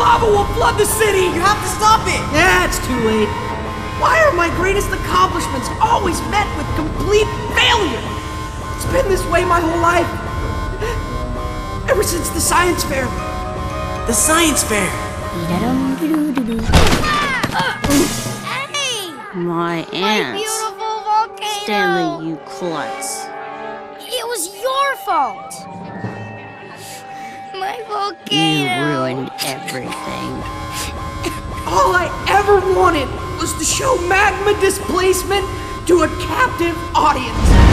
lava will flood the city! You have to stop it! Yeah, it's too late. Why are my greatest accomplishments always met with complete failure? It's been this way my whole life. Ever since the science fair. The science fair! Hey! My My aunt. beautiful volcano! Stanley, you klutz. It was your fault! My You volcano! ruined everything. All I ever wanted was to show magma displacement to a captive audience.